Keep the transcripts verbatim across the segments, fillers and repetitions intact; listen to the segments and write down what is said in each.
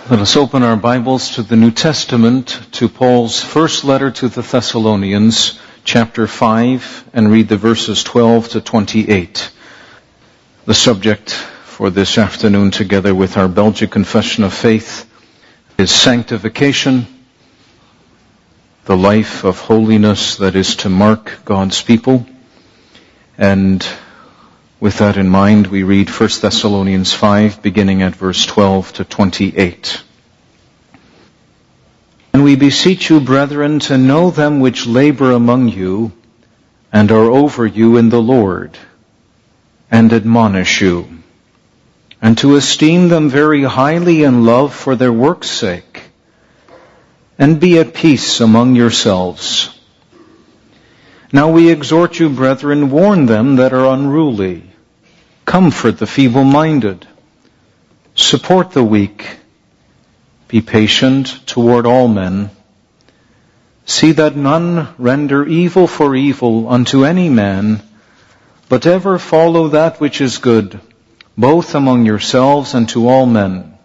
Let us open our Bibles to the New Testament, to Paul's first letter to the Thessalonians, chapter five, and read the verses twelve to twenty-eight. The subject for this afternoon, together with our Belgic Confession of Faith, is sanctification, the life of holiness that is to mark God's people. And with that in mind, we read First Thessalonians five, beginning at verse twelve to twenty-eight. And we beseech you, brethren, to know them which labor among you, and are over you in the Lord, and admonish you, and to esteem them very highly in love for their work's sake, and be at peace among yourselves. Now we exhort you, brethren, warn them that are unruly, comfort the feeble-minded, support the weak, be patient toward all men. See that none render evil for evil unto any man, but ever follow that which is good, both among yourselves and to all men.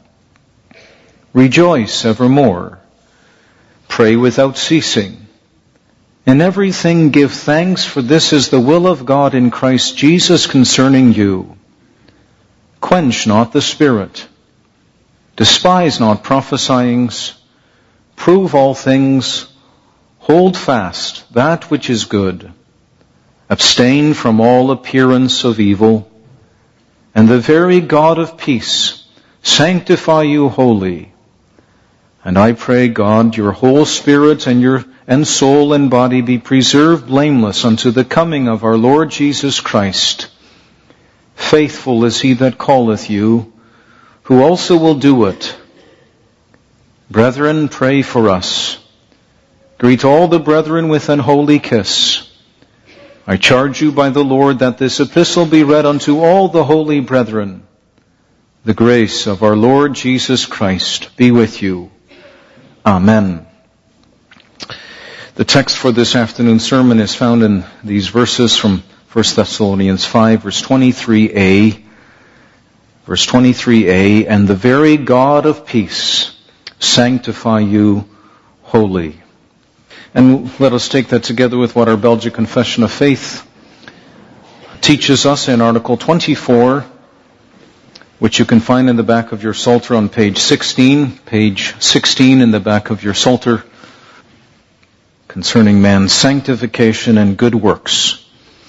Rejoice evermore. Pray without ceasing. In everything give thanks, for this is the will of God in Christ Jesus concerning you. Quench not the spirit. Despise not prophesyings. Prove all things. Hold fast that which is good. Abstain from all appearance of evil. And the very God of peace sanctify you wholly. And I pray, God, your whole spirit and your and soul and body be preserved blameless unto the coming of our Lord Jesus Christ. Faithful is he that calleth you, who also will do it. Brethren, pray for us. Greet all the brethren with an holy kiss. I charge you by the Lord that this epistle be read unto all the holy brethren. The grace of our Lord Jesus Christ be with you. Amen. The text for this afternoon's sermon is found in these verses from First Thessalonians five, verse twenty-three a. Verse twenty-three a, and the very God of peace sanctify you wholly. And let us take that together with what our Belgic Confession of Faith teaches us in Article twenty-four, which you can find in the back of your Psalter on page sixteen, page sixteen in the back of your Psalter, concerning man's sanctification and good works.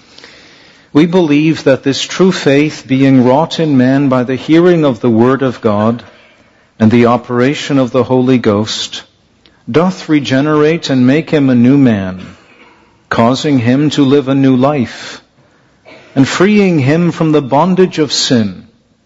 We believe that this true faith, being wrought in man by the hearing of the Word of God and the operation of the Holy Ghost, doth regenerate and make him a new man, causing him to live a new life, and freeing him from the bondage of sin.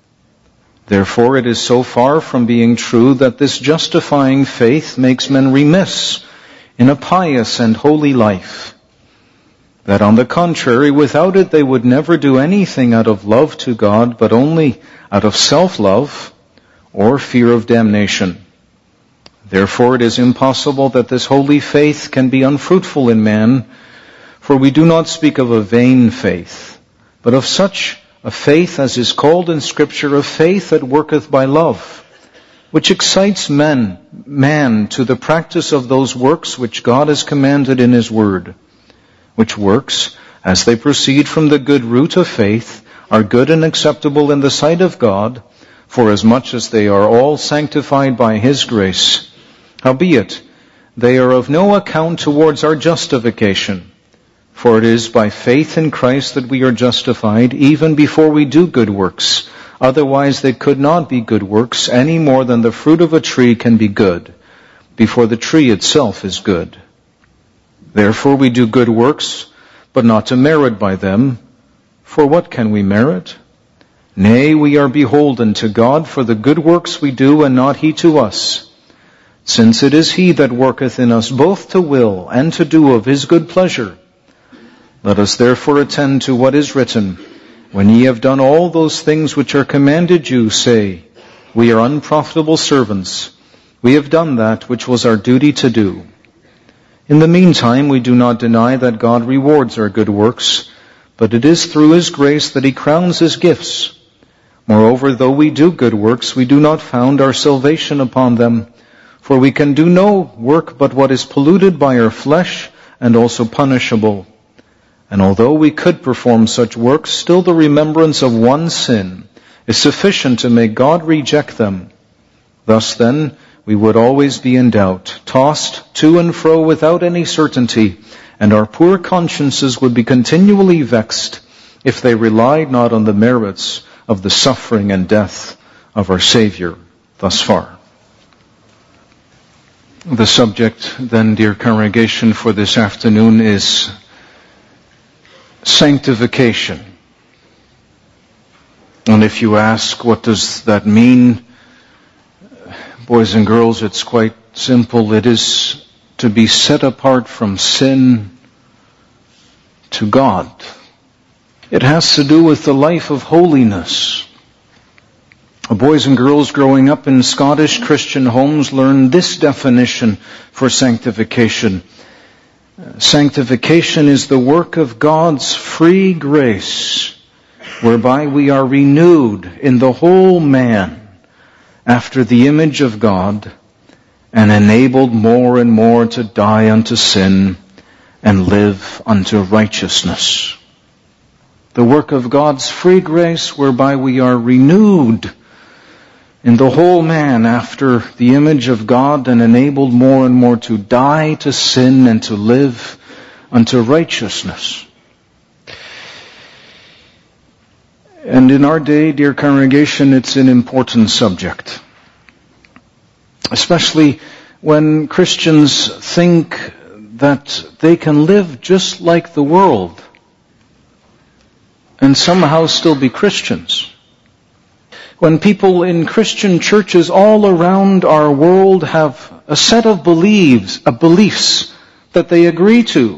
Therefore it is so far from being true that this justifying faith makes men remiss in a pious and holy life, that on the contrary, without it they would never do anything out of love to God, but only out of self-love or fear of damnation. Therefore it is impossible that this holy faith can be unfruitful in man, for we do not speak of a vain faith, but of such a faith as is called in Scripture a faith that worketh by love, which excites men, man to the practice of those works which God has commanded in His Word, which works, as they proceed from the good root of faith, are good and acceptable in the sight of God, for as much as they are all sanctified by His grace. Howbeit, they are of no account towards our justification, for it is by faith in Christ that we are justified, even before we do good works. Otherwise they could not be good works, any more than the fruit of a tree can be good, before the tree itself is good. Therefore we do good works, but not to merit by them. For what can we merit? Nay, we are beholden to God for the good works we do, and not He to us. Since it is He that worketh in us both to will and to do of His good pleasure. Let us therefore attend to what is written. When ye have done all those things which are commanded you, say, we are unprofitable servants. We have done that which was our duty to do. In the meantime, we do not deny that God rewards our good works, but it is through His grace that He crowns His gifts. Moreover, though we do good works, we do not found our salvation upon them. For we can do no work but what is polluted by our flesh and also punishable. And although we could perform such works, still the remembrance of one sin is sufficient to make God reject them. Thus then, we would always be in doubt, tossed to and fro without any certainty, and our poor consciences would be continually vexed if they relied not on the merits of the suffering and death of our Savior thus far. The subject then, dear congregation, for this afternoon is sanctification. And if you ask, what does that mean? Boys and girls, it's quite simple. It is to be set apart from sin to God. It has to do with the life of holiness. Boys and girls growing up in Scottish Christian homes learn this definition for sanctification. Sanctification is the work of God's free grace, whereby we are renewed in the whole man after the image of God, and enabled more and more to die unto sin and live unto righteousness. The work of God's free grace, whereby we are renewed in the whole man after the image of God and enabled more and more to die to sin and to live unto righteousness. And in our day, dear congregation, it's an important subject. Especially when Christians think that they can live just like the world and somehow still be Christians. When people in Christian churches all around our world have a set of beliefs, of beliefs that they agree to,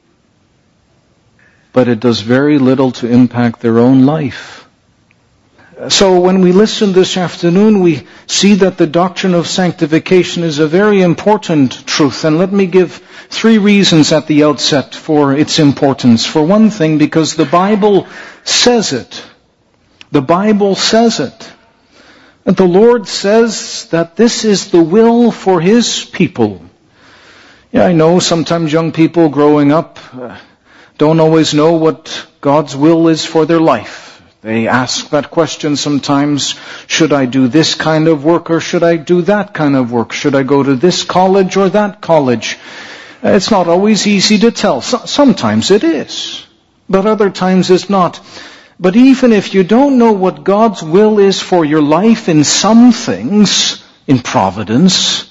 but it does very little to impact their own life. So when we listen this afternoon, we see that the doctrine of sanctification is a very important truth. And let me give three reasons at the outset for its importance. For one thing, because the Bible says it. The Bible says it. And the Lord says that this is the will for His people. Yeah, I know sometimes young people growing up uh, don't always know what God's will is for their life. They ask that question sometimes, should I do this kind of work or should I do that kind of work? Should I go to this college or that college? It's not always easy to tell. So, sometimes it is, but other times it's not. But even if you don't know what God's will is for your life in some things, in providence,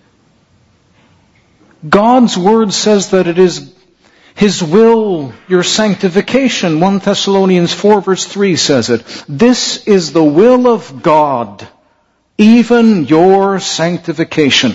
God's Word says that it is His will, your sanctification. First Thessalonians four verse three says it. This is the will of God, even your sanctification.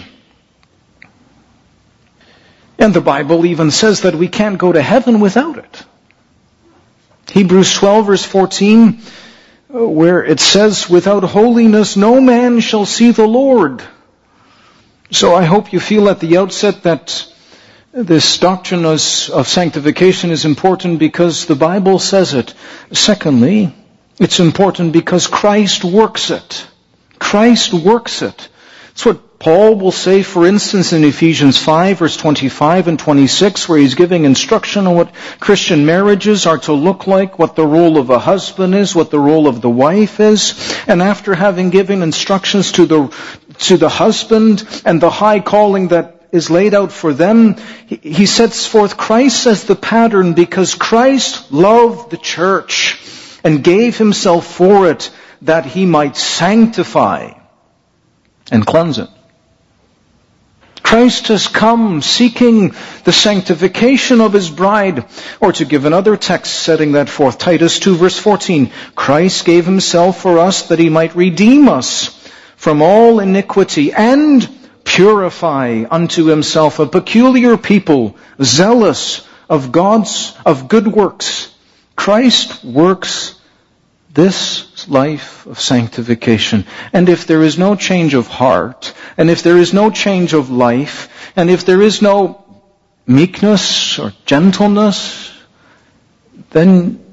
And the Bible even says that we can't go to heaven without it. Hebrews twelve verse fourteen, where it says, without holiness no man shall see the Lord. So I hope you feel at the outset that this doctrine of sanctification is important because the Bible says it. Secondly, it's important because Christ works it. Christ works it. It's what Paul will say, for instance, in Ephesians five, verse twenty-five and twenty-six, where he's giving instruction on what Christian marriages are to look like, what the role of a husband is, what the role of the wife is. And after having given instructions to the, to the husband and the high calling that is laid out for them, he sets forth Christ as the pattern because Christ loved the church and gave Himself for it that He might sanctify and cleanse it. Christ has come seeking the sanctification of His bride. Or to give another text setting that forth, Titus two verse fourteen, Christ gave Himself for us that He might redeem us from all iniquity and purify unto Himself a peculiar people, zealous of God's, of good works. Christ works this life of sanctification. And if there is no change of heart, and if there is no change of life, and if there is no meekness or gentleness, then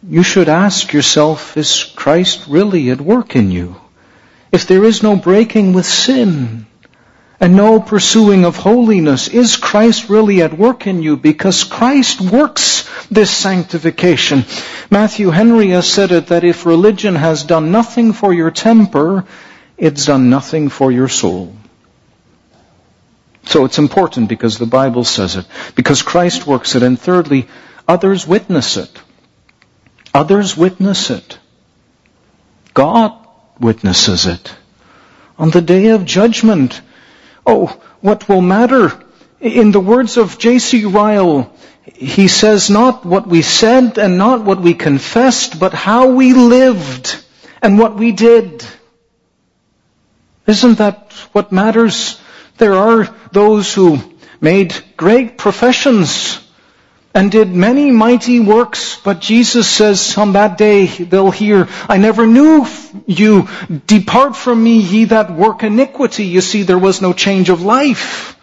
you should ask yourself, is Christ really at work in you? If there is no breaking with sin and no pursuing of holiness, is Christ really at work in you? Because Christ works this sanctification. Matthew Henry has said it, that if religion has done nothing for your temper, it's done nothing for your soul. So it's important because the Bible says it, because Christ works it, and thirdly, others witness it. Others witness it. God witnesses it. On the day of judgment, oh, what will matter? In the words of J C Ryle, he says, not what we said and not what we confessed, but how we lived and what we did. Isn't that what matters? There are those who made great professions and did many mighty works, but Jesus says on that day they'll hear, I never knew you. Depart from me, ye that work iniquity. You see, there was no change of life.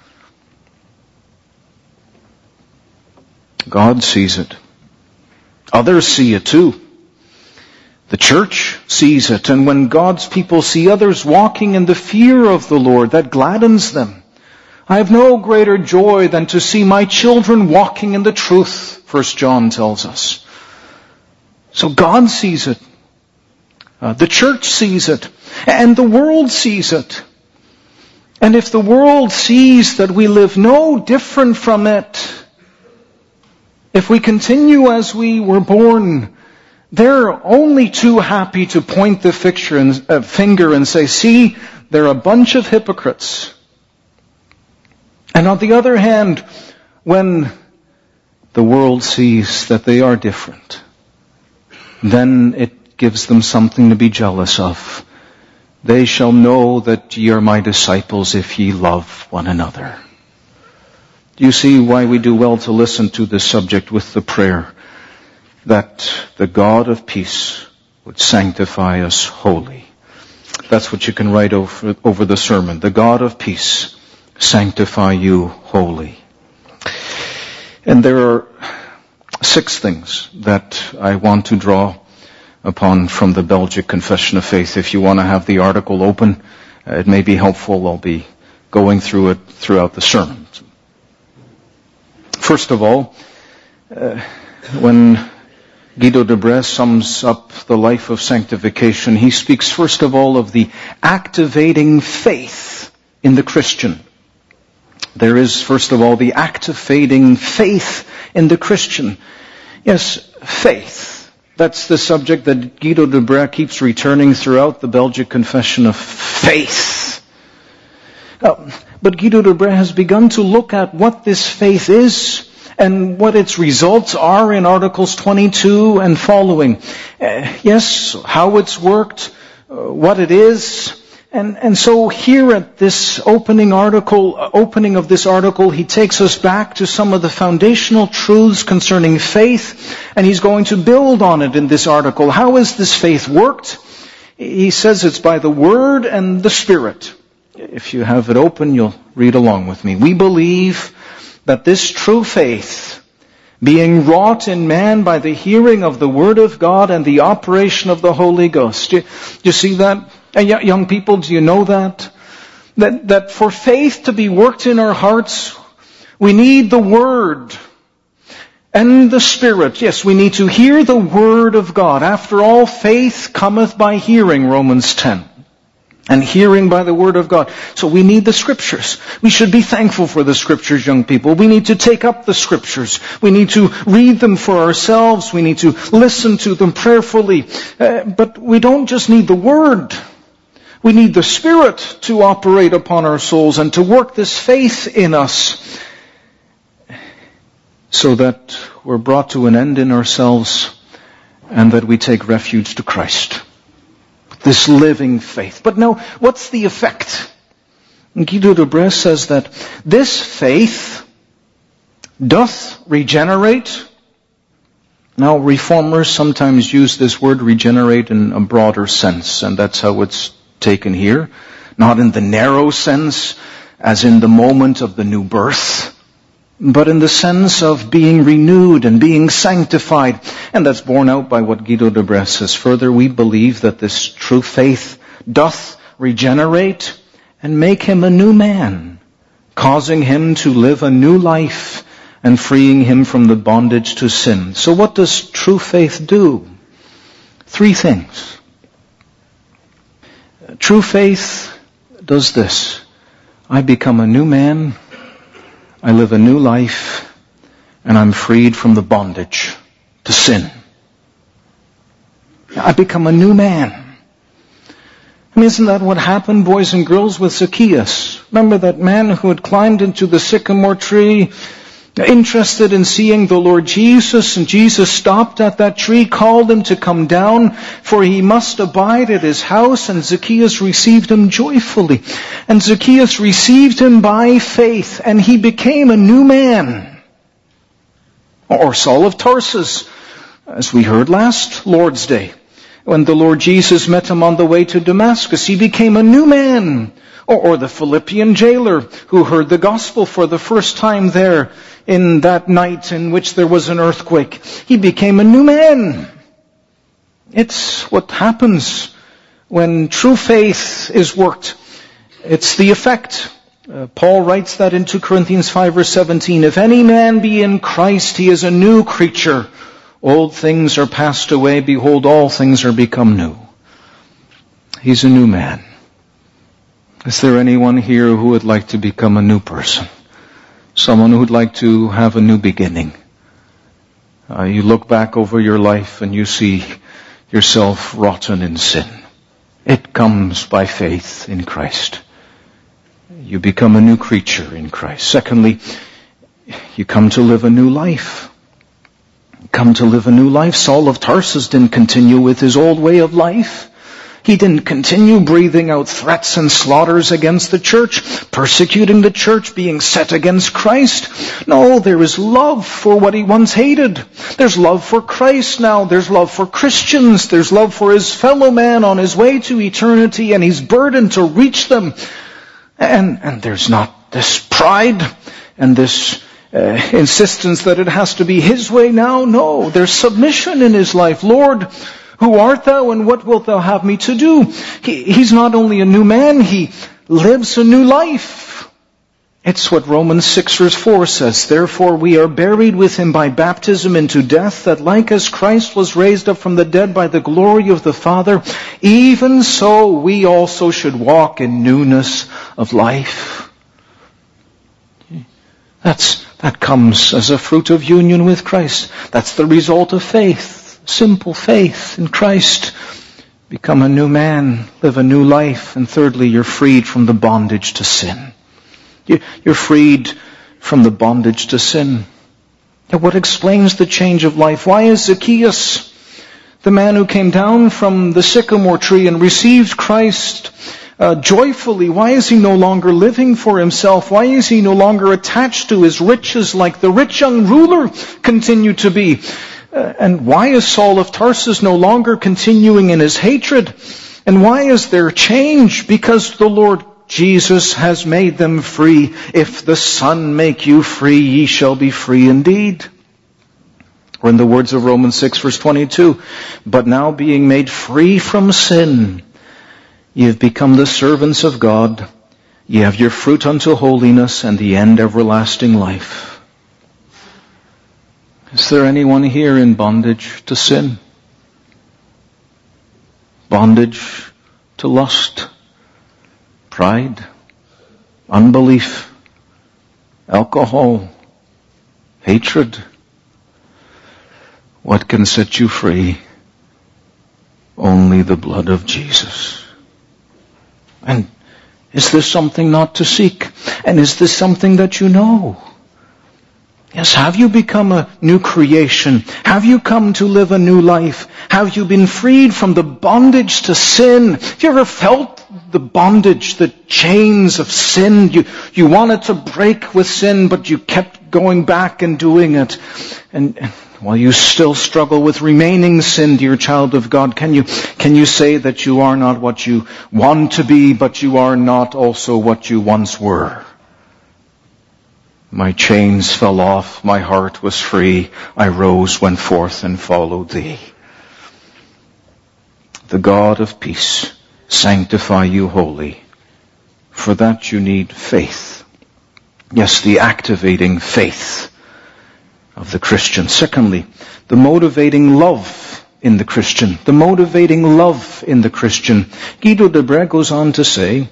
God sees it. Others see it too. The church sees it, and when God's people see others walking in the fear of the Lord, that gladdens them. I have no greater joy than to see my children walking in the truth, First John tells us. So God sees it. Uh, the church sees it. And the world sees it. And if the world sees that we live no different from it, if we continue as we were born, they're only too happy to point the fixture and, uh, finger and say, see, they're a bunch of hypocrites. And on the other hand, when the world sees that they are different, then it gives them something to be jealous of. They shall know that ye are my disciples if ye love one another. Do you see why we do well to listen to this subject with the prayer that the God of peace would sanctify us wholly? That's what you can write over, over the sermon. The God of peace sanctify you wholly. And there are six things that I want to draw upon from the Belgic Confession of Faith. If you want to have the article open, uh, it may be helpful. I'll be going through it throughout the sermon. First of all, uh, when Guido de Brès sums up the life of sanctification, he speaks first of all of the activating faith in the Christian. There is, first of all, the activating faith in the Christian. Yes, faith. That's the subject that Guido de Brès keeps returning throughout the Belgic Confession of Faith. Uh, but Guido de Brès has begun to look at what this faith is and what its results are in Articles twenty-two and following. Uh, yes, how it's worked, uh, what it is. And, and so here at this opening article, uh, opening of this article, he takes us back to some of the foundational truths concerning faith, and he's going to build on it in this article. How is this faith worked? He says it's by the Word and the Spirit. If you have it open, you'll read along with me. We believe that this true faith, being wrought in man by the hearing of the Word of God and the operation of the Holy Ghost. Do, do you see that? And young people, do you know that? That, that for faith to be worked in our hearts, we need the Word and the Spirit. Yes, we need to hear the Word of God. After all, faith cometh by hearing, Romans ten. And hearing by the Word of God. So we need the Scriptures. We should be thankful for the Scriptures, young people. We need to take up the Scriptures. We need to read them for ourselves. We need to listen to them prayerfully. Uh, but we don't just need the Word. We need the Spirit to operate upon our souls and to work this faith in us so that we're brought to an end in ourselves and that we take refuge to Christ. This living faith. But now, what's the effect? Guido de Brès says that this faith doth regenerate. Now, reformers sometimes use this word regenerate in a broader sense, and that's how it's taken here. Not in the narrow sense, as in the moment of the new birth. but in the sense of being renewed and being sanctified. And that's borne out by what Guido de Bresse says. Further, we believe that this true faith doth regenerate and make him a new man, causing him to live a new life and freeing him from the bondage to sin. So what does true faith do? Three things. True faith does this. I become a new man, I live a new life, and I'm freed from the bondage to sin. I become a new man. I mean, isn't that what happened, boys and girls, with Zacchaeus? Remember that man who had climbed into the sycamore tree, interested in seeing the Lord Jesus, and Jesus stopped at that tree, called him to come down, for he must abide at his house, and Zacchaeus received him joyfully. And Zacchaeus received him by faith, and he became a new man. Or Saul of Tarsus, as we heard last Lord's Day, when the Lord Jesus met him on the way to Damascus, he became a new man. Or, or the Philippian jailer who heard the gospel for the first time there in that night in which there was an earthquake. He became a new man. It's what happens when true faith is worked. It's the effect. Uh, Paul writes that in Second Corinthians five verse seventeen. If any man be in Christ, he is a new creature. Old things are passed away. Behold, all things are become new. He's a new man. Is there anyone here who would like to become a new person? Someone who would like to have a new beginning? Uh, you look back over your life and you see yourself rotten in sin. It comes by faith in Christ. You become a new creature in Christ. Secondly, you come to live a new life. You come to live a new life. Saul of Tarsus didn't continue with his old way of life. He didn't continue breathing out threats and slaughters against the church, persecuting the church, being set against Christ. No, there is love for what he once hated. There's love for Christ now. There's love for Christians. There's love for his fellow man on his way to eternity, and he's burdened to reach them. And, and there's not this pride and this uh, insistence that it has to be his way now. No, there's submission in his life. Lord, who art thou, and what wilt thou have me to do? He, he's not only a new man, he lives a new life. It's what Romans six verse four says. Therefore we are buried with him by baptism into death, that like as Christ was raised up from the dead by the glory of the Father, even so we also should walk in newness of life. That's, that comes as a fruit of union with Christ. That's the result of faith. Simple faith in Christ. Become a new man, live a new life. And thirdly, you're freed from the bondage to sin. You're freed from the bondage to sin. Now, what explains the change of life? Why is Zacchaeus, the man who came down from the sycamore tree and received Christ uh, joyfully, why is he no longer living for himself? Why is he no longer attached to his riches like the rich young ruler continued to be? Uh, and why is Saul of Tarsus no longer continuing in his hatred? And why is there change? Because the Lord Jesus has made them free. If the Son make you free, ye shall be free indeed. Or in the words of Romans six verse twenty-two, but now being made free from sin, ye have become the servants of God. Ye have your fruit unto holiness, and the end everlasting life. Is there anyone here in bondage to sin? Bondage to lust, pride, unbelief, alcohol, hatred? What can set you free? Only the blood of Jesus. And is this something not to seek? And is this something that you know? Yes, have you become a new creation? Have you come to live a new life? Have you been freed from the bondage to sin? Have you ever felt the bondage, the chains of sin? You, you wanted to break with sin, but you kept going back and doing it. And, and while you still struggle with remaining sin, dear child of God, can you, can you say that you are not what you want to be, but you are not also what you once were? My chains fell off, my heart was free, I rose, went forth, and followed thee. The God of peace sanctify you wholly. For that you need faith. Yes, the activating faith of the Christian. Secondly, the motivating love in the Christian. The motivating love in the Christian. Guido de Brès goes on to say,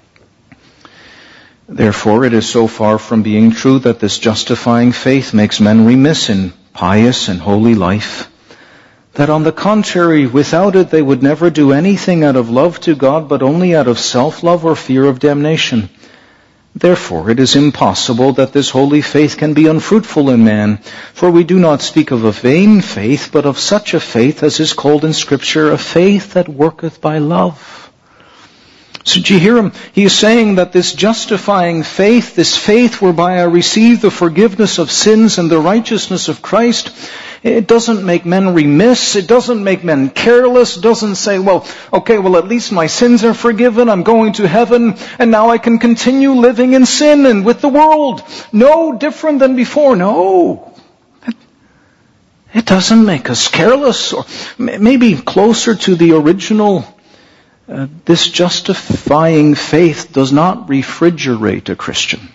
therefore, it is so far from being true that this justifying faith makes men remiss in pious and holy life, that on the contrary, without it they would never do anything out of love to God, but only out of self-love or fear of damnation. Therefore, it is impossible that this holy faith can be unfruitful in man, for we do not speak of a vain faith, but of such a faith as is called in Scripture a faith that worketh by love. So do you hear him? He is saying that this justifying faith, this faith whereby I receive the forgiveness of sins and the righteousness of Christ, it doesn't make men remiss, it doesn't make men careless, it doesn't say, well, okay, well at least my sins are forgiven, I'm going to heaven, and now I can continue living in sin and with the world. No different than before. No. It doesn't make us careless, or maybe closer to the original. Uh, this justifying faith does not refrigerate a Christian.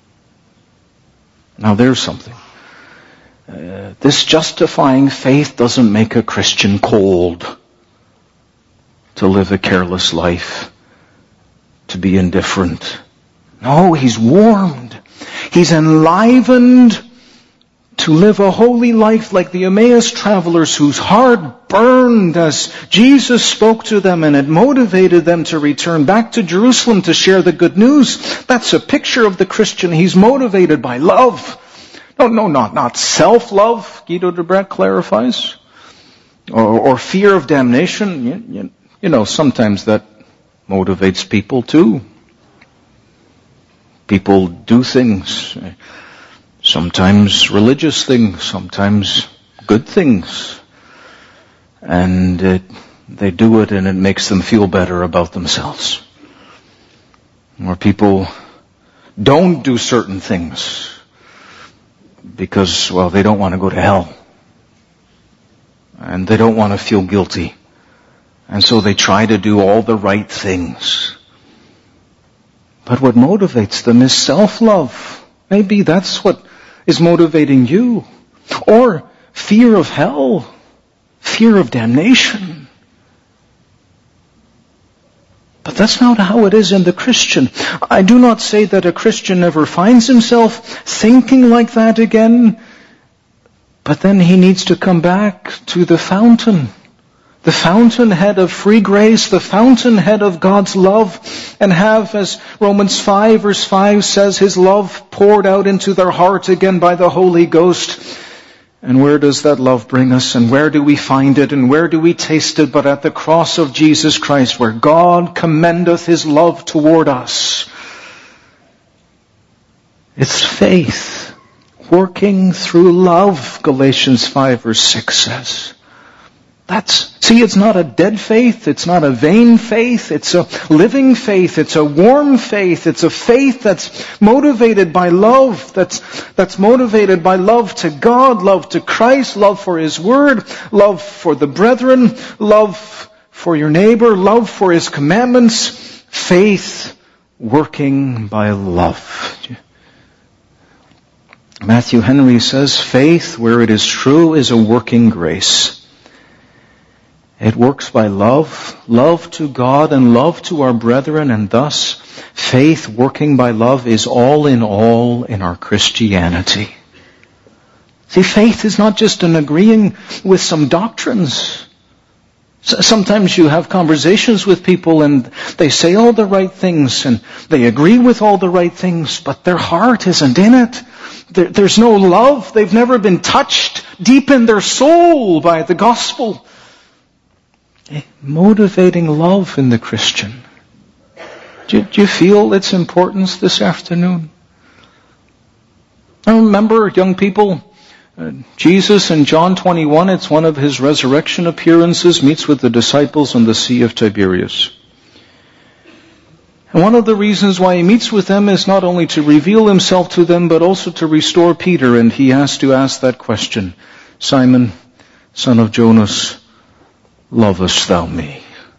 Now there's something. Uh, this justifying faith doesn't make a Christian cold to live a careless life, to be indifferent. No, he's warmed. He's enlivened to live a holy life like the Emmaus travelers whose heart burned as Jesus spoke to them and it motivated them to return back to Jerusalem to share the good news. That's a picture of the Christian. He's motivated by love. No, no, not, not self-love, Guido de Brès clarifies, or, or fear of damnation. You, you, you know, sometimes that motivates people too. People do things, sometimes religious things, sometimes good things, and it, they do it and it makes them feel better about themselves. Or people don't do certain things because, well, they don't want to go to hell. And they don't want to feel guilty. And so they try to do all the right things. But what motivates them is self-love. Maybe that's what is motivating you. Or fear of hell. Fear of damnation. But that's not how it is in the Christian. I do not say that a Christian never finds himself thinking like that again, but then he needs to come back to the fountain, the fountainhead of free grace, the fountainhead of God's love, and have, as Romans five verse five says, His love poured out into their heart again by the Holy Ghost. And where does that love bring us? And where do we find it? And where do we taste it? But at the cross of Jesus Christ, where God commendeth His love toward us. It's faith working through love, Galatians five verse six says. That's, see, it's not a dead faith, it's not a vain faith, it's a living faith, it's a warm faith, it's a faith that's motivated by love, that's, that's motivated by love to God, love to Christ, love for His Word, love for the brethren, love for your neighbor, love for His commandments, faith working by love. Matthew Henry says, faith, where it is true, is a working grace. It works by love, love to God and love to our brethren, and thus faith working by love is all in all in our Christianity. See, faith is not just an agreeing with some doctrines. Sometimes you have conversations with people and they say all the right things and they agree with all the right things, but their heart isn't in it. There's no love. They've never been touched deep in their soul by the gospel. Motivating love in the Christian. Do, do you feel its importance this afternoon? I remember, young people, uh, Jesus in John twenty-one, it's one of His resurrection appearances, meets with the disciples on the Sea of Tiberias. And one of the reasons why he meets with them is not only to reveal himself to them, but also to restore Peter. And he has to ask that question, Simon, son of Jonas, lovest thou me?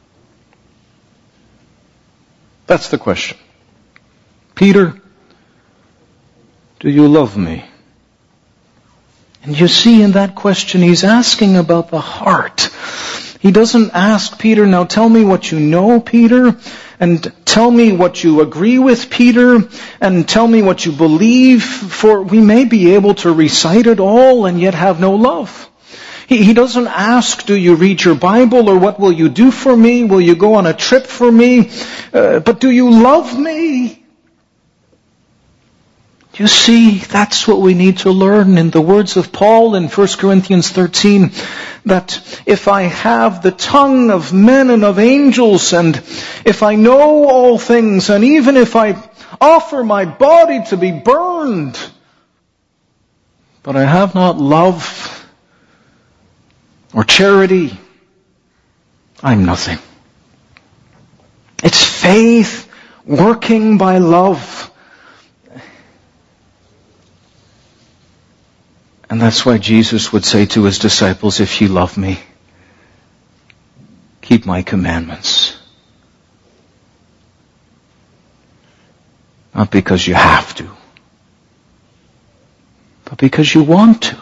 That's the question. Peter, do you love me? And you see in that question, he's asking about the heart. He doesn't ask Peter, now tell me what you know, Peter, and tell me what you agree with, Peter, and tell me what you believe, for we may be able to recite it all and yet have no love. He, he doesn't ask, do you read your Bible, or what will you do for me? Will you go on a trip for me? Uh, but do you love me? You see, that's what we need to learn in the words of Paul in First Corinthians thirteen, that if I have the tongue of men and of angels, and if I know all things, and even if I offer my body to be burned, but I have not love or charity, I'm nothing. It's faith working by love. And that's why Jesus would say to his disciples, if you love me, keep my commandments. Not because you have to, but because you want to.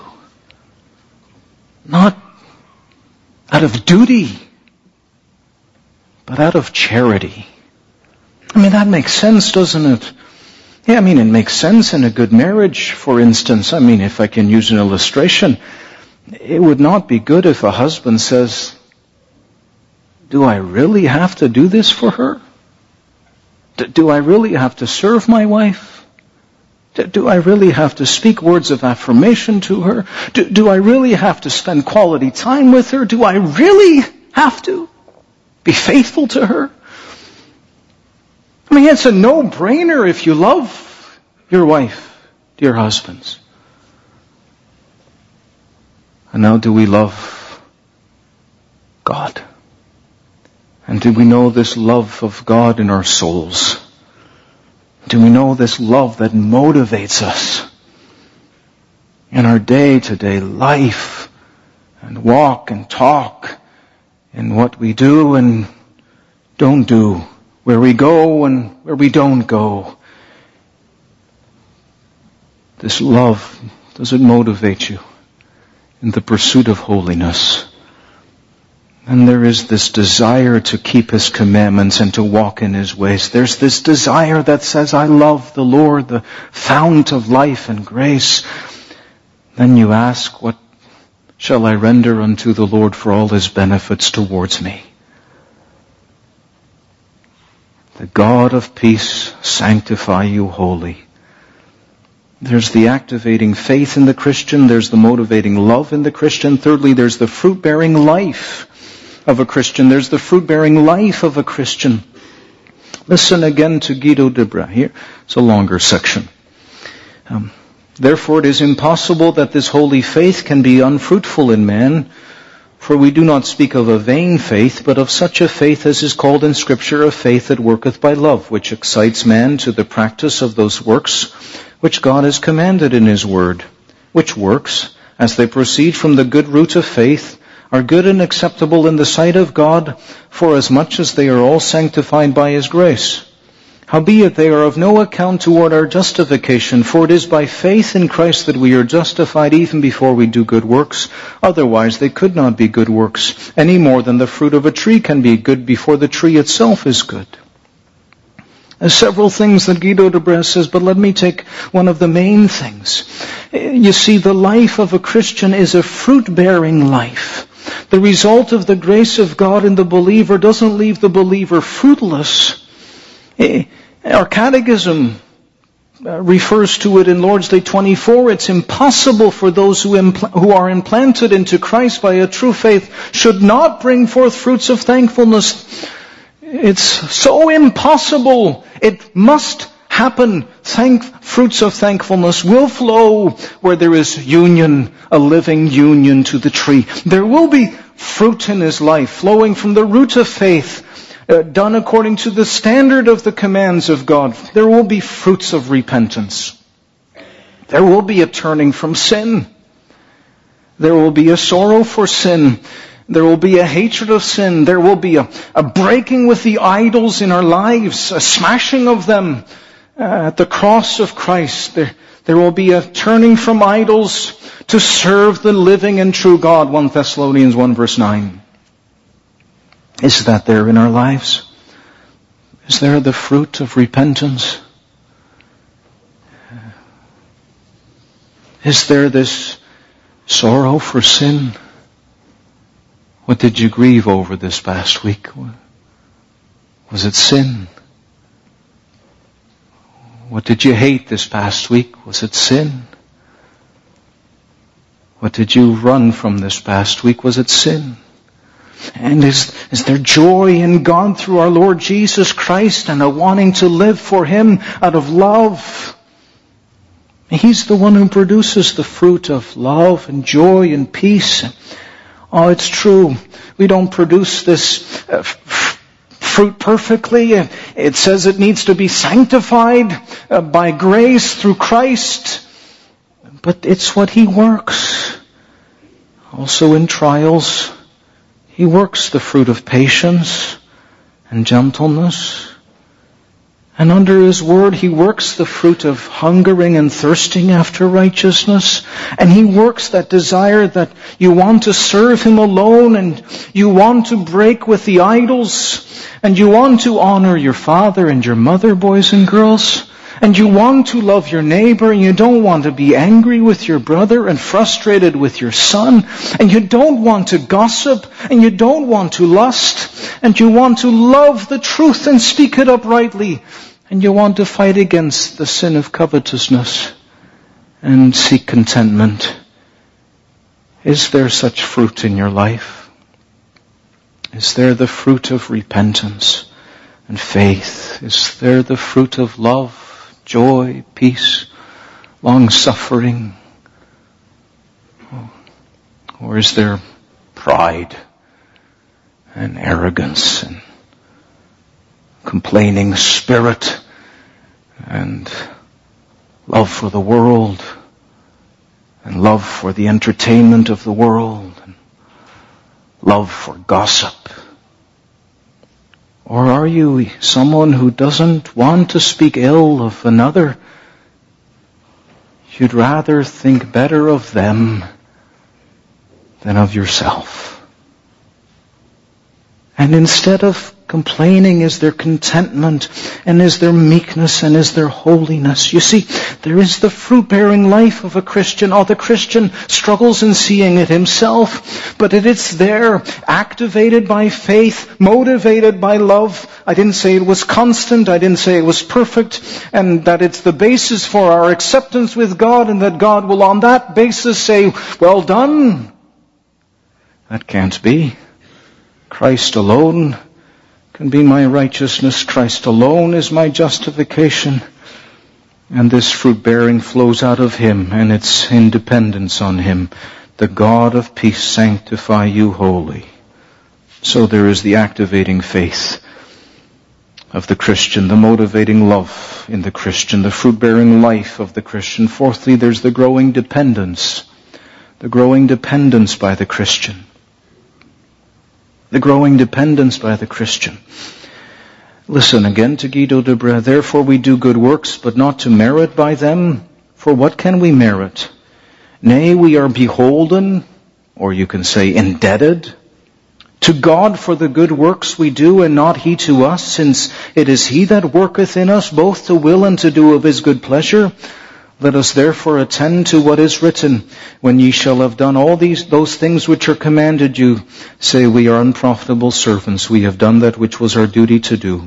Not out of duty, but out of charity. I mean, that makes sense, doesn't it? Yeah, I mean, it makes sense in a good marriage, for instance. I mean, if I can use an illustration, it would not be good if a husband says, do I really have to do this for her? Do I really have to serve my wife? Do I really have to speak words of affirmation to her? Do, do I really have to spend quality time with her? Do I really have to be faithful to her? I mean, it's a no-brainer if you love your wife, dear husbands. And now, do we love God? And do we know this love of God in our souls? Do we know this love that motivates us in our day-to-day life and walk and talk in what we do and don't do? Where we go and where we don't go. This love, does it motivate you in the pursuit of holiness? And there is this desire to keep His commandments and to walk in His ways. There's this desire that says, I love the Lord, the fount of life and grace. Then you ask, what shall I render unto the Lord for all His benefits towards me? The God of peace sanctify you wholly. There's the activating faith in the Christian. There's the motivating love in the Christian. Thirdly, there's the fruit-bearing life of a Christian. There's the fruit-bearing life of a Christian. Listen again to Guido de Brès. Here, it's a longer section. Um, Therefore it is impossible that this holy faith can be unfruitful in man, for we do not speak of a vain faith, but of such a faith as is called in Scripture a faith that worketh by love, which excites man to the practice of those works which God has commanded in His Word, which works, as they proceed from the good root of faith, are good and acceptable in the sight of God, for as much as they are all sanctified by His grace. Howbeit they are of no account toward our justification, for it is by faith in Christ that we are justified even before we do good works. Otherwise they could not be good works, any more than the fruit of a tree can be good before the tree itself is good. There's several things that Guido de Brès says, but let me take one of the main things. You see, the life of a Christian is a fruit-bearing life. The result of the grace of God in the believer doesn't leave the believer fruitless. Our catechism refers to it in Lord's Day twenty-four. It's impossible for those who, impl- who are implanted into Christ by a true faith should not bring forth fruits of thankfulness. It's so impossible. It must happen. Thank, fruits of thankfulness will flow where there is union, a living union to the tree. There will be fruit in his life flowing from the root of faith, uh, done according to the standard of the commands of God, there will be fruits of repentance. There will be a turning from sin. There will be a sorrow for sin. There will be a hatred of sin. There will be a, a breaking with the idols in our lives, a smashing of them uh, at the cross of Christ. There, there will be a turning from idols to serve the living and true God, First Thessalonians one verse nine. Is that there in our lives? Is there the fruit of repentance? Is there this sorrow for sin? What did you grieve over this past week? Was it sin? What did you hate this past week? Was it sin? What did you run from this past week? Was it sin? And is, is there joy in God through our Lord Jesus Christ and a wanting to live for Him out of love? He's the one who produces the fruit of love and joy and peace. Oh, it's true. We don't produce this uh, f- fruit perfectly. It says it needs to be sanctified uh, by grace through Christ. But it's what He works. Also in trials, He works the fruit of patience and gentleness. And under His Word, He works the fruit of hungering and thirsting after righteousness. And He works that desire that you want to serve Him alone, and you want to break with the idols, and you want to honor your father and your mother, boys and girls, and you want to love your neighbor, and you don't want to be angry with your brother and frustrated with your son, and you don't want to gossip, and you don't want to lust, and you want to love the truth and speak it uprightly, and you want to fight against the sin of covetousness and seek contentment. Is there such fruit in your life? Is there the fruit of repentance and faith? Is there the fruit of love, joy, peace, long-suffering? Or is there pride and arrogance and complaining spirit and love for the world and love for the entertainment of the world and love for gossip? Or are you someone who doesn't want to speak ill of another? You'd rather think better of them than of yourself. And instead of complaining, is there contentment, and is there meekness, and is there holiness? You see, there is the fruit-bearing life of a Christian. Oh, the Christian struggles in seeing it himself, but it is there, activated by faith, motivated by love. I didn't say it was constant, I didn't say it was perfect, and that it's the basis for our acceptance with God, and that God will on that basis say, well done. That can't be. Christ alone can be my righteousness. Christ alone is my justification. And this fruit-bearing flows out of Him, and it's in dependence on Him. The God of peace sanctify you wholly. So there is the activating faith of the Christian, the motivating love in the Christian, the fruit-bearing life of the Christian. Fourthly, there's the growing dependence. The growing dependence by the Christian. The growing dependence by the Christian. Listen again to Guido de Brès. Therefore we do good works, but not to merit by them. For what can we merit? Nay, we are beholden, or you can say indebted, to God for the good works we do, and not He to us, since it is He that worketh in us both to will and to do of His good pleasure. Let us therefore attend to what is written. When ye shall have done all these those things which are commanded you, say, we are unprofitable servants. We have done that which was our duty to do.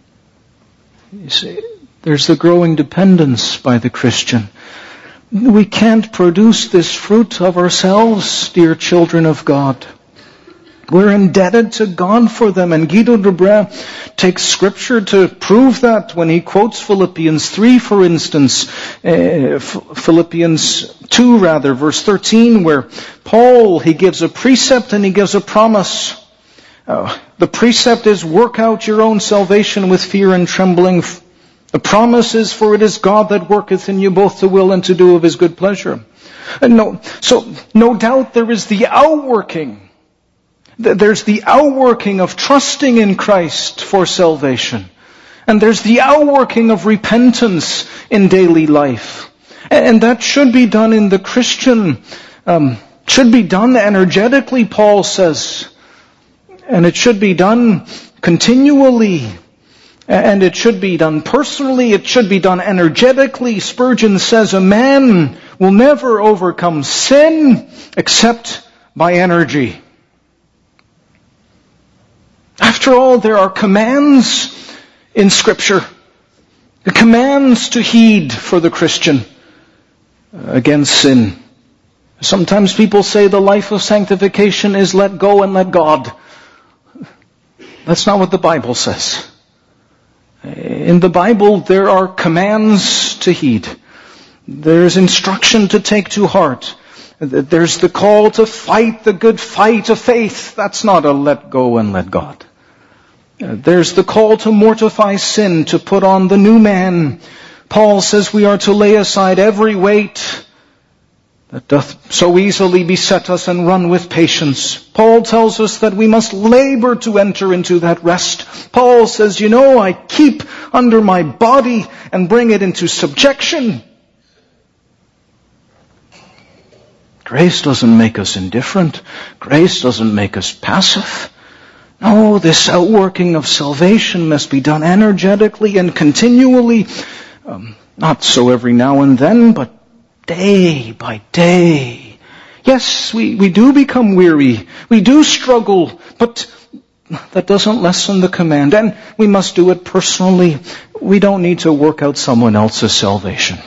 You see, there's the growing dependence by the Christian. We can't produce this fruit of ourselves, dear children of God. We're indebted to God for them. And Guido de Brès takes Scripture to prove that when he quotes Philippians three, for instance, uh, Philippians two rather, verse thirteen, where Paul, he gives a precept and he gives a promise. Uh, The precept is work out your own salvation with fear and trembling. The promise is, for it is God that worketh in you both to will and to do of his good pleasure. And no, so no doubt there is the outworking. There's the outworking of trusting in Christ for salvation. And there's the outworking of repentance in daily life. And that should be done in the Christian, um, should be done energetically, Paul says. And it should be done continually. And it should be done personally. It should be done energetically. Spurgeon says a man will never overcome sin except by energy. After all, there are commands in Scripture. The commands to heed for the Christian against sin. Sometimes people say the life of sanctification is let go and let God. That's not what the Bible says. In the Bible, there are commands to heed. There's instruction to take to heart. There's the call to fight the good fight of faith. That's not a let go and let God. There's the call to mortify sin, to put on the new man. Paul says we are to lay aside every weight that doth so easily beset us and run with patience. Paul tells us that we must labor to enter into that rest. Paul says, you know, I keep under my body and bring it into subjection. Grace doesn't make us indifferent. Grace doesn't make us passive. No, this outworking of salvation must be done energetically and continually. Um, not so every now and then, but day by day. Yes, we, we do become weary. We do struggle, but that doesn't lessen the command. And we must do it personally. We don't need to work out someone else's salvation,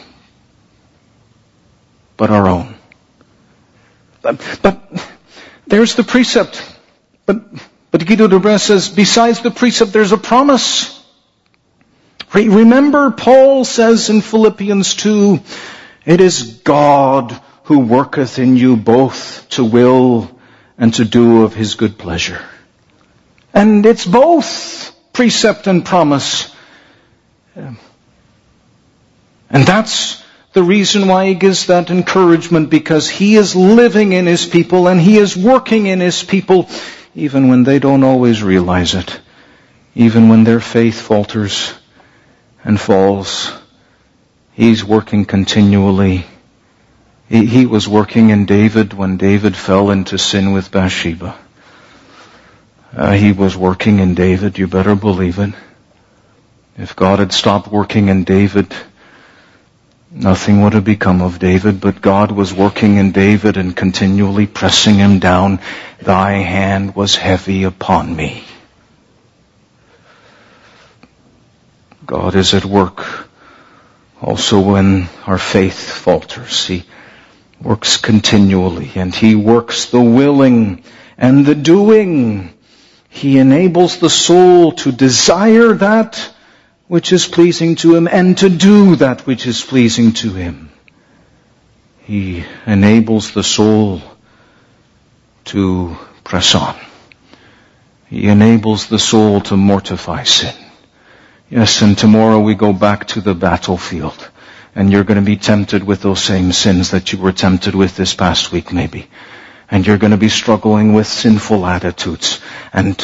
but our own. But, but there's the precept. But, but Guido de Brès says, besides the precept, there's a promise. Re- remember, Paul says in Philippians two, it is God who worketh in you both to will and to do of his good pleasure. And it's both precept and promise. And that's the reason why he gives that encouragement, because he is living in his people and he is working in his people, even when they don't always realize it, even when their faith falters and falls. He's working continually. He, he was working in David when David fell into sin with Bathsheba. Uh, he was working in David, you better believe it. If God had stopped working in David, nothing would have become of David, but God was working in David and continually pressing him down. Thy hand was heavy upon me. God is at work also when our faith falters. He works continually, and He works the willing and the doing. He enables the soul to desire that which is pleasing to Him and to do that which is pleasing to Him. He enables the soul to press on. He enables the soul to mortify sin. Yes, and tomorrow we go back to the battlefield, and you're going to be tempted with those same sins that you were tempted with this past week maybe. And you're going to be struggling with sinful attitudes. And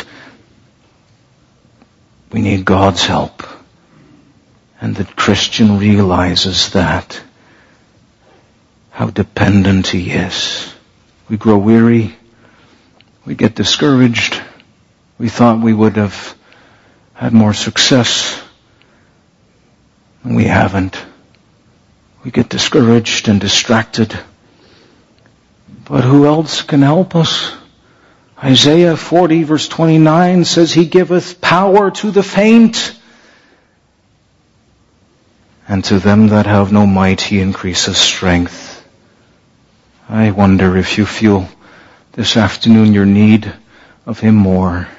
we need God's help. And the Christian realizes that, how dependent he is. We grow weary. We get discouraged. We thought we would have had more success, and we haven't. We get discouraged and distracted. But who else can help us? Isaiah forty verse twenty-nine says, He giveth power to the faint, and to them that have no might He increaseth strength. I wonder if you feel this afternoon your need of Him more.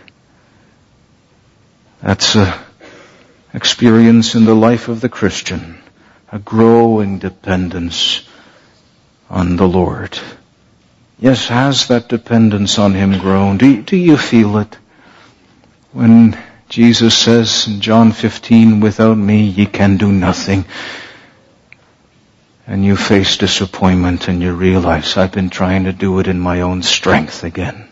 That's an experience in the life of the Christian, a growing dependence on the Lord. Yes, has that dependence on Him grown? Do you, do you feel it? When Jesus says in John fifteen, without me ye can do nothing, and you face disappointment and you realize, I've been trying to do it in my own strength again.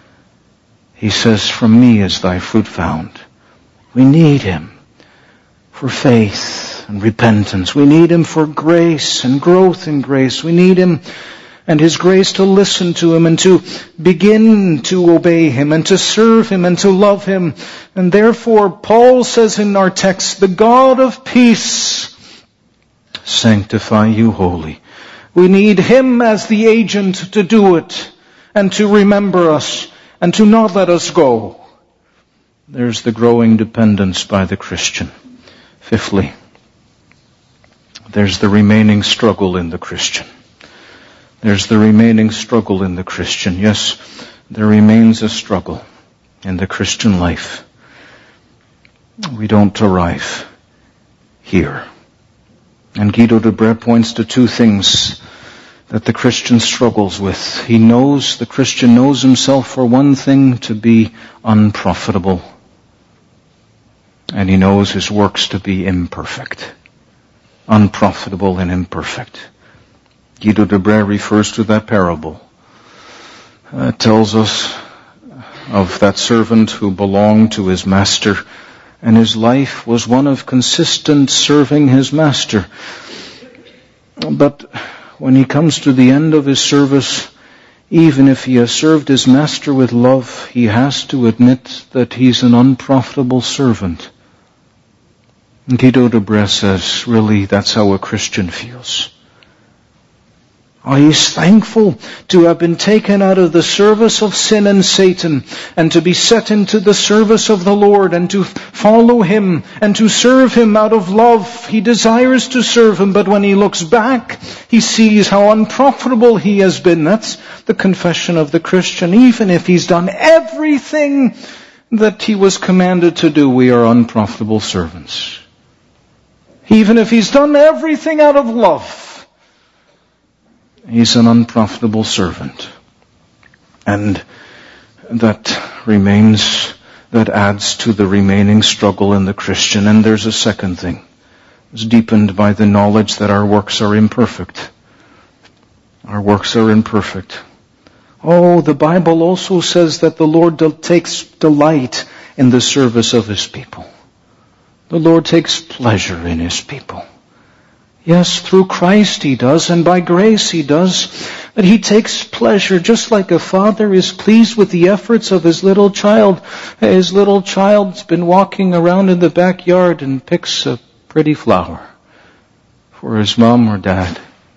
He says, from me is thy fruit found. We need him for faith and repentance. We need him for grace and growth in grace. We need him and his grace to listen to him and to begin to obey him and to serve him and to love him. And therefore, Paul says in our text, the God of peace sanctify you wholly. We need him as the agent to do it and to remember us and to not let us go. There's the growing dependence by the Christian. Fifthly, there's the remaining struggle in the Christian. There's the remaining struggle in the Christian. Yes, there remains a struggle in the Christian life. We don't arrive here. And Guido de Brès points to two things that the Christian struggles with. He knows, the Christian knows himself for one thing, to be unprofitable. And he knows his works to be imperfect. Unprofitable and imperfect. Guido de Brès refers to that parable. Uh, it tells us of that servant who belonged to his master, and his life was one of consistent serving his master. But when he comes to the end of his service, even if he has served his master with love, he has to admit that he's an unprofitable servant. And Guido de Brès says, really, that's how a Christian feels. Oh, he's thankful to have been taken out of the service of sin and Satan and to be set into the service of the Lord and to follow him and to serve him out of love. He desires to serve him, but when he looks back, he sees how unprofitable he has been. That's the confession of the Christian. Even if he's done everything that he was commanded to do, we are unprofitable servants. Even if he's done everything out of love, he's an unprofitable servant. And that remains, that adds to the remaining struggle in the Christian. And there's a second thing. It's deepened by the knowledge that our works are imperfect. Our works are imperfect. Oh, the Bible also says that the Lord takes delight in the service of his people. The Lord takes pleasure in his people. Yes, through Christ he does, and by grace he does. But he takes pleasure, just like a father is pleased with the efforts of his little child. His little child's been walking around in the backyard and picks a pretty flower for his mom or dad.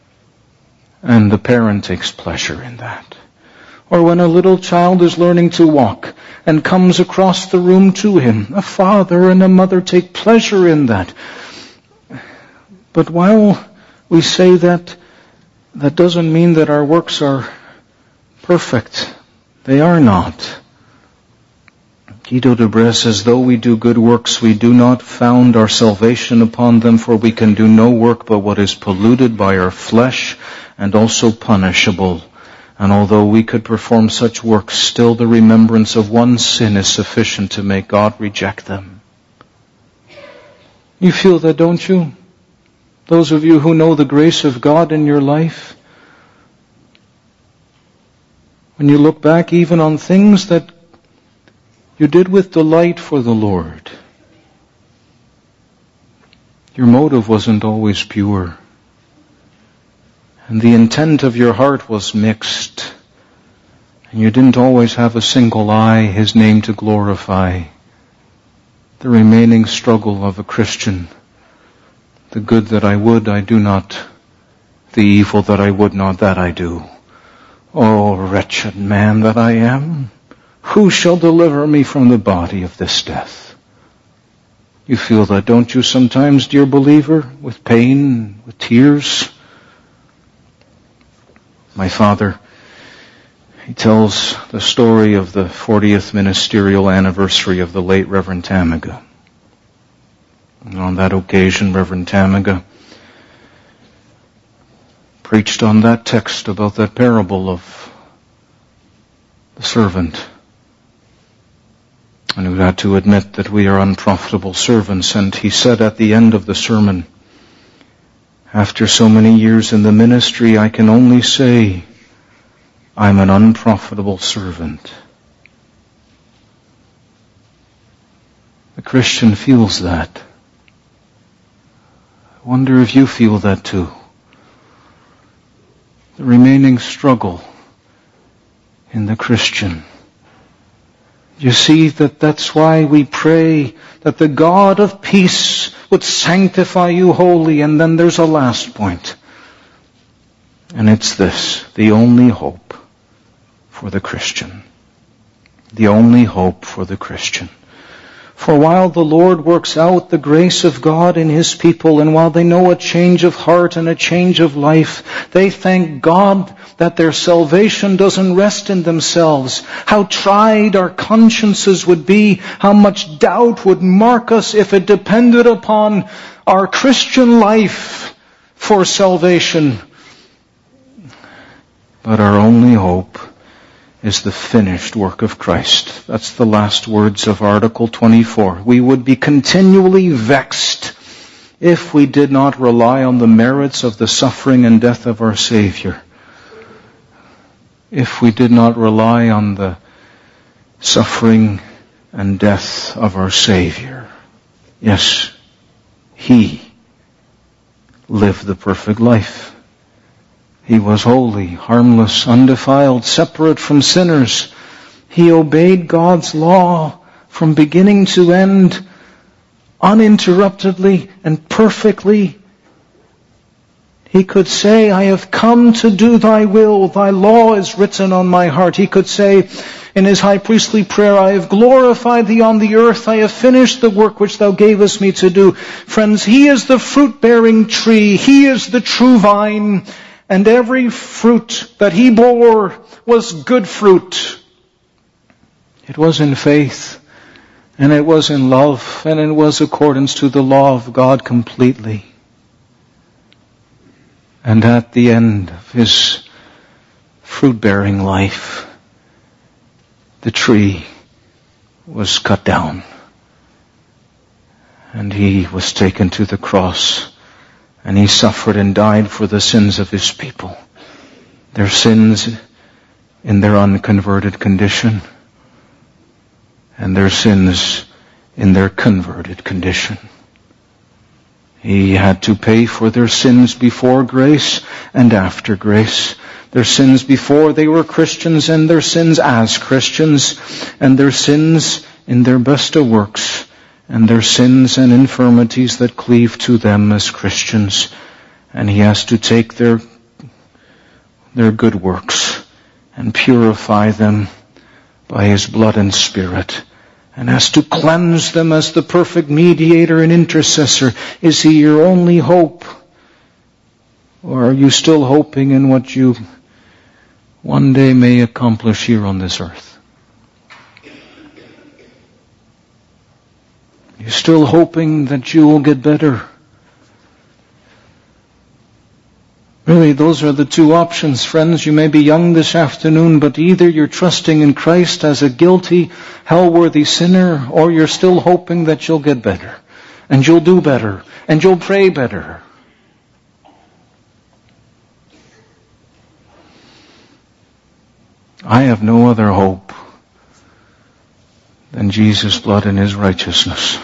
And the parent takes pleasure in that. Or when a little child is learning to walk and comes across the room to him, a father and a mother take pleasure in that. But while we say that, that doesn't mean that our works are perfect. They are not. Guido de Brès says, though we do good works, we do not found our salvation upon them, for we can do no work but what is polluted by our flesh and also punishable. And although we could perform such works, still the remembrance of one sin is sufficient to make God reject them. You feel that, don't you? Those of you who know the grace of God in your life, when you look back even on things that you did with delight for the Lord, your motive wasn't always pure. And the intent of your heart was mixed. And you didn't always have a single eye, his name to glorify. The remaining struggle of a Christian. The good that I would, I do not. The evil that I would not, that I do. Oh, wretched man that I am. Who shall deliver me from the body of this death? You feel that, don't you, sometimes, dear believer, with pain, with tears? My father, he tells the story of the fortieth ministerial anniversary of the late Reverend Tamaga. And on that occasion, Reverend Tamaga preached on that text about that parable of the servant. and who had to admit that we are unprofitable servants. And he said at the end of the sermon, after so many years in the ministry, I can only say, I'm an unprofitable servant. The Christian feels that. I wonder if you feel that too. The remaining struggle in the Christian. You see that that's why we pray that the God of peace would sanctify you wholly. And then there's a last point. And it's this, the only hope for the Christian. The only hope for the Christian. For while the Lord works out the grace of God in His people, and while they know a change of heart and a change of life, they thank God that their salvation doesn't rest in themselves. How tried our consciences would be, how much doubt would mark us if it depended upon our Christian life for salvation. But our only hope is the finished work of Christ. That's the last words of Article twenty-four. We would be continually vexed if we did not rely on the merits of the suffering and death of our Savior. If we did not rely on the suffering and death of our Savior. Yes, He lived the perfect life. He was holy, harmless, undefiled, separate from sinners. He obeyed God's law from beginning to end, uninterruptedly and perfectly. He could say, I have come to do thy will. Thy law is written on my heart. He could say in his high priestly prayer, I have glorified thee on the earth. I have finished the work which thou gavest me to do. Friends, He is the fruit-bearing tree. He is the true vine. And every fruit that He bore was good fruit. It was in faith, and it was in love, and it was accordance to the law of God completely. And at the end of His fruit-bearing life, the tree was cut down, and He was taken to the cross. And He suffered and died for the sins of His people. Their sins in their unconverted condition, and their sins in their converted condition. He had to pay for their sins before grace and after grace. Their sins before they were Christians, and their sins as Christians, and their sins in their best of works, and their sins and infirmities that cleave to them as Christians. And He has to take their, their good works and purify them by His blood and Spirit, and has to cleanse them as the perfect mediator and intercessor. Is He your only hope? Or are you still hoping in what you one day may accomplish here on this earth? You're still hoping that you will get better. Really, those are the two options, friends. You may be young this afternoon, but either you're trusting in Christ as a guilty, hell-worthy sinner, or you're still hoping that you'll get better, and you'll do better, and you'll pray better. I have no other hope than Jesus' blood and His righteousness.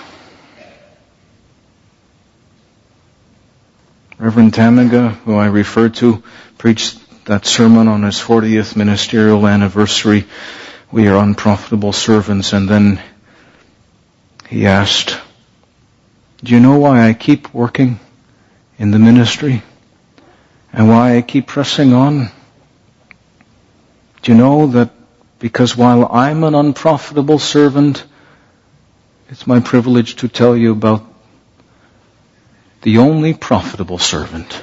Reverend Tamiga, who I referred to, preached that sermon on his fortieth ministerial anniversary. We are unprofitable servants. And then he asked, do you know why I keep working in the ministry? And why I keep pressing on? Do you know that because while I'm an unprofitable servant, it's my privilege to tell you about the only profitable servant.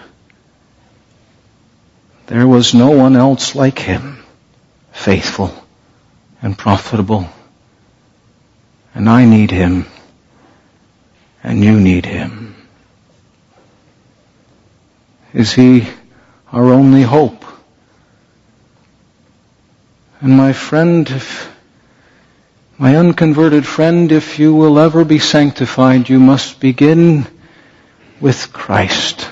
There was no one else like Him, faithful and profitable. And I need Him, and you need Him. Is He our only hope? And my friend, if My unconverted friend, if you will ever be sanctified, you must begin with Christ.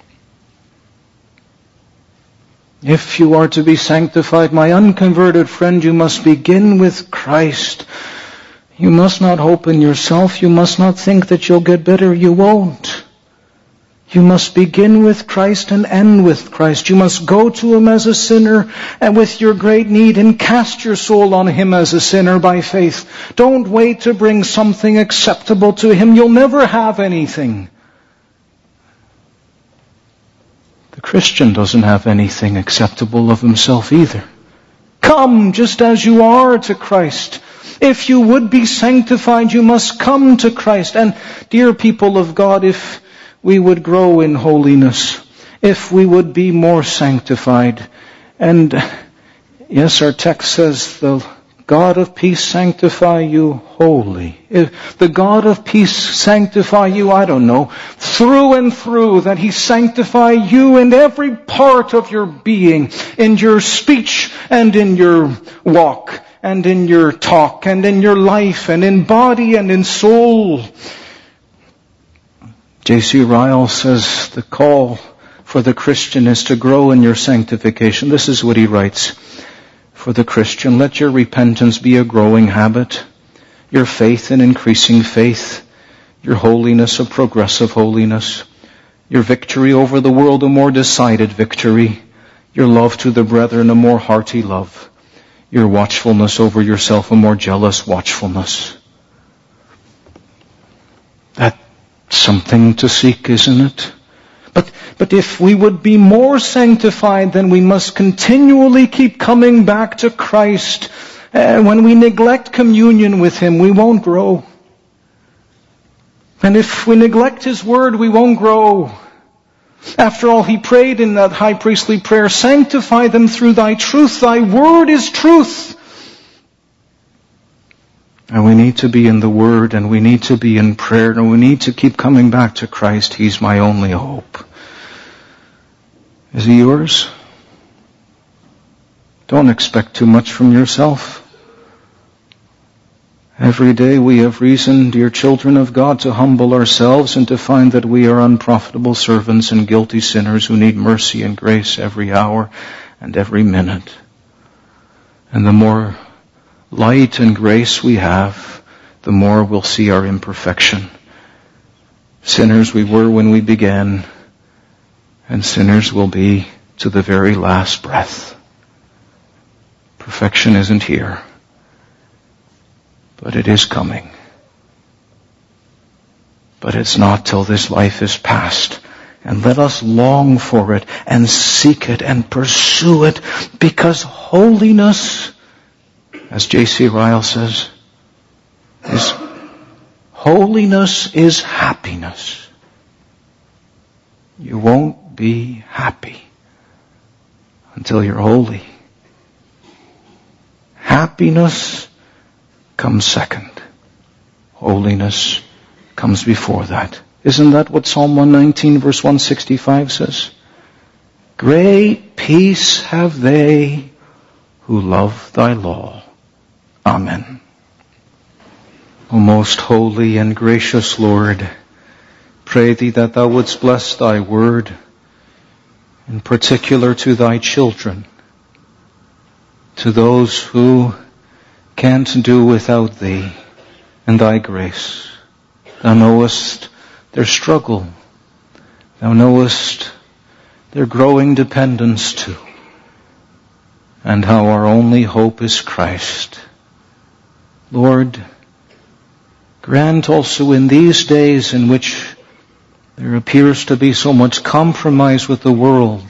If you are to be sanctified, my unconverted friend, you must begin with Christ. You must not hope in yourself. You must not think that you'll get better. You won't. You must begin with Christ and end with Christ. You must go to Him as a sinner and with your great need and cast your soul on Him as a sinner by faith. Don't wait to bring something acceptable to Him. You'll never have anything. The Christian doesn't have anything acceptable of himself either. Come just as you are to Christ. If you would be sanctified, you must come to Christ. And dear people of God, if we would grow in holiness, if we would be more sanctified, and yes, our text says, the God of peace sanctify you wholly. If the God of peace sanctify you, I don't know, through and through, that He sanctify you in every part of your being, in your speech and in your walk and in your talk and in your life and in body and in soul. J C Ryle says the call for the Christian is to grow in your sanctification. This is what he writes. For the Christian, let your repentance be a growing habit, your faith an increasing faith, your holiness a progressive holiness, your victory over the world a more decided victory, your love to the brethren a more hearty love, your watchfulness over yourself a more jealous watchfulness. That's something to seek, isn't it? But, but if we would be more sanctified, then we must continually keep coming back to Christ. And when we neglect communion with Him, we won't grow. And if we neglect His Word, we won't grow. After all, He prayed in that high priestly prayer, sanctify them through Thy truth. Thy Word is truth. And we need to be in the Word, and we need to be in prayer, and we need to keep coming back to Christ. He's my only hope. Is He yours? Don't expect too much from yourself. Every day we have reason, dear children of God, to humble ourselves and to find that we are unprofitable servants and guilty sinners who need mercy and grace every hour and every minute. And the more light and grace we have, the more we'll see our imperfection. Sinners we were when we began, and sinners will be to the very last breath. Perfection isn't here, but it is coming. But it's not till this life is past. And let us long for it and seek it and pursue it, because holiness, as J C Ryle says, is holiness is happiness. You won't be happy until you're holy. Happiness comes second. Holiness comes before that. Isn't that what Psalm one nineteen verse one sixty-five says? Great peace have they who love Thy law. Amen. O most holy and gracious Lord, pray Thee that Thou wouldst bless Thy word, in particular to Thy children, to those who can't do without Thee and Thy grace. Thou knowest their struggle. Thou knowest their growing dependence too, and how our only hope is Christ. Lord, grant also in these days in which there appears to be so much compromise with the world,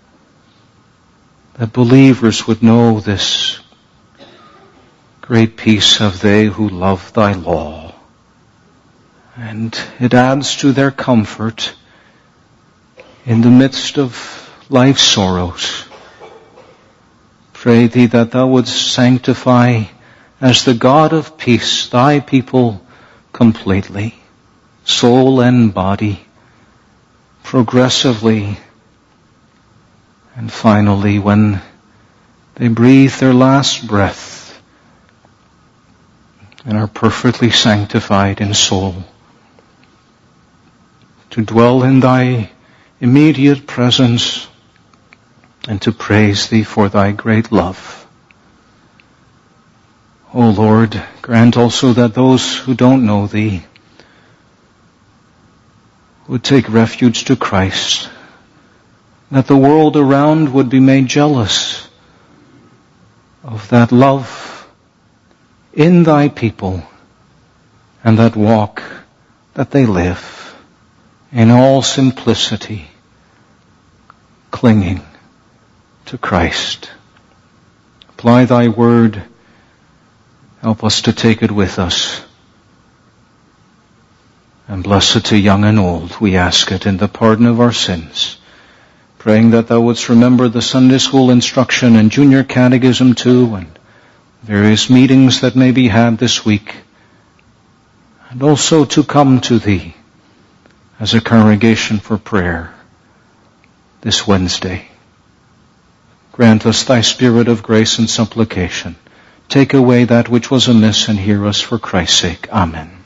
that believers would know this great peace have they who love Thy law. And it adds to their comfort in the midst of life's sorrows. Pray Thee that Thou wouldst sanctify as the God of peace Thy people completely, soul and body, progressively, and finally when they breathe their last breath, and are perfectly sanctified in soul, to dwell in thy immediate presence and to praise thee for thy great love. O Lord, grant also that those who don't know thee would take refuge to Christ, that the world around would be made jealous of that love in thy people and that walk that they live in all simplicity, clinging to Christ. Apply thy word. Help us to take it with us. And bless it to young and old. We ask it in the pardon of our sins, praying that thou wouldst remember the Sunday school instruction and junior catechism too, and various meetings that may be had this week, and also to come to thee as a congregation for prayer this Wednesday. Grant us thy spirit of grace and supplication. Take away that which was amiss and hear us for Christ's sake. Amen.